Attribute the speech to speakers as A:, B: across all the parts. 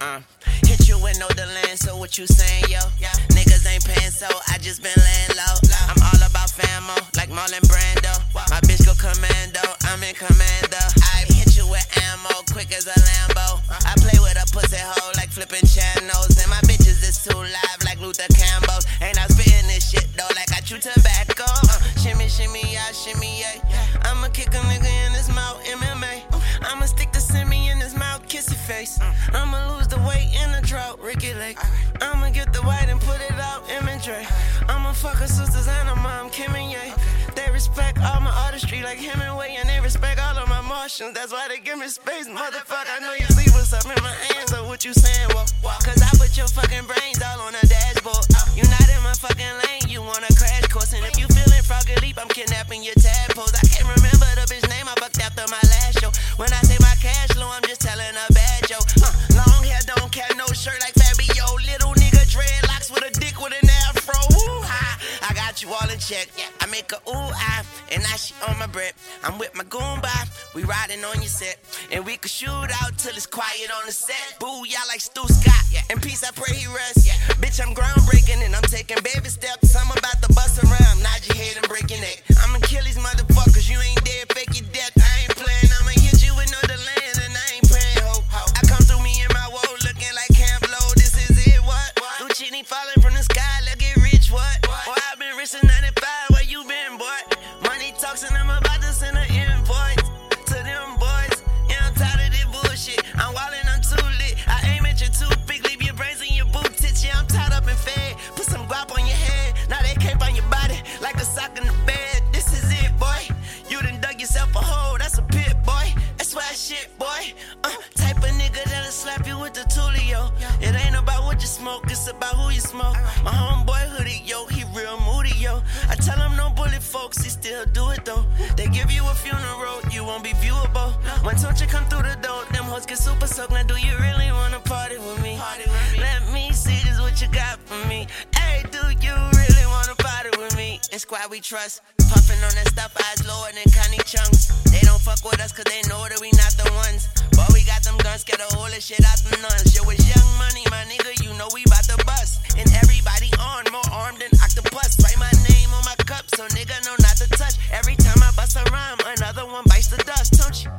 A: Hit you with no delaying, so what you saying, yo? Niggas ain't paying, so I just been laying low. I'm all about famo, like Marlon Brando. My bitch go commando, I'm in commando. I hit you with ammo, quick as a Lambo. I play with a pussy hole like flipping channels. And my bitches is too live like Luther Campbell's. Ain't I spitting this shit though like I chew tobacco. Shimmy, shimmy, yeah, shimmy, yeah. I'ma kick a nigga in his mouth, MMA. I'ma stick the semi in his mouth, kiss his face. I'ma lose the weight in the drought, Ricky Lake. I'ma get the white and put it out, imagery. I'ma fuck her sisters and her mom, Kim and Ye. They respect all my artistry like Hemingway, and they respect all of my Martians. That's why they give me space, motherfucker. I know you see what's up in my hands, or what you saying, well, cause I put your fucking brains all on the dashboard. You not in my fucking lane, you want a crash course. And if you feeling froggy leap, I'm kidnapping your tadpoles. I can't remember the bitch name I fucked after my last show. When I say my cash low, I'm just telling a bad joke. Long hair, don't care, no shirt like Fabio. Little nigga dreadlocks with a dick with an afro. Ooh, ha, I got you all in check. I make a ooh, ah, and now she on my breath. I'm with my goomba, we riding on your set. And we can shoot out till it's quiet on the set. Boo, y'all like Stu Scott. In peace, I pray he rests. Bitch, I'm groundbreaking and I'm taking baby steps. I'm about to bust around, nod your head and break your neck. I'ma kill these motherfuckers, you ain't dead, fake your death. I ain't playing, I'ma hit you with no delay and I ain't paying, ho. I come through me in my woe looking like Camp Low. This is it, what? Lucini falling from the sky, let's get rich, what? Boy, I've been rich since 95, where you been, boy? Money talks and I'm about to send an invoice to them boys. Yeah, I'm tired of this bullshit. I'm wildin', I'm too lit. I aim at your toothpick, leave your brains in your boot tits. Yeah, I'm tied up and fed. Put some guap on your head. Now they cape on your body like a sock in the bed. This is it, boy. You done dug yourself a hole, that's a pit, boy. That's why shit, boy. Type of nigga that'll slap you with the Tulio. It ain't about what you smoke, it's about who you smoke. My homeboy hoodie, yo, he real moody, yo. I tell him no bullet, folks, he still do it though. They give you a funeral, you won't be viewable. When don't you come through the door, them hoes get super soaked. Now do you really wanna party with me? Let me see this what you got for me. Hey, do you really wanna party with me? It's squad we trust. Puffin' on that stuff, eyes lower than Connie Chunks. They don't fuck with us cause they know that we not the ones. But we got them guns, get all this shit out the nuns. Yo, it's young money, my nigga, you know we bout to bust. And everybody on, more armed than octopus. Write my name on my cup so nigga know not to touch. Every time I bust a rhyme, another one bites the dust, don't you?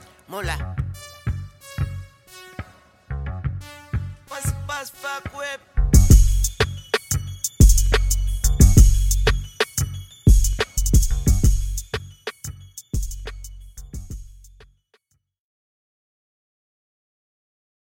A: Mula. What's buzz fuck whip?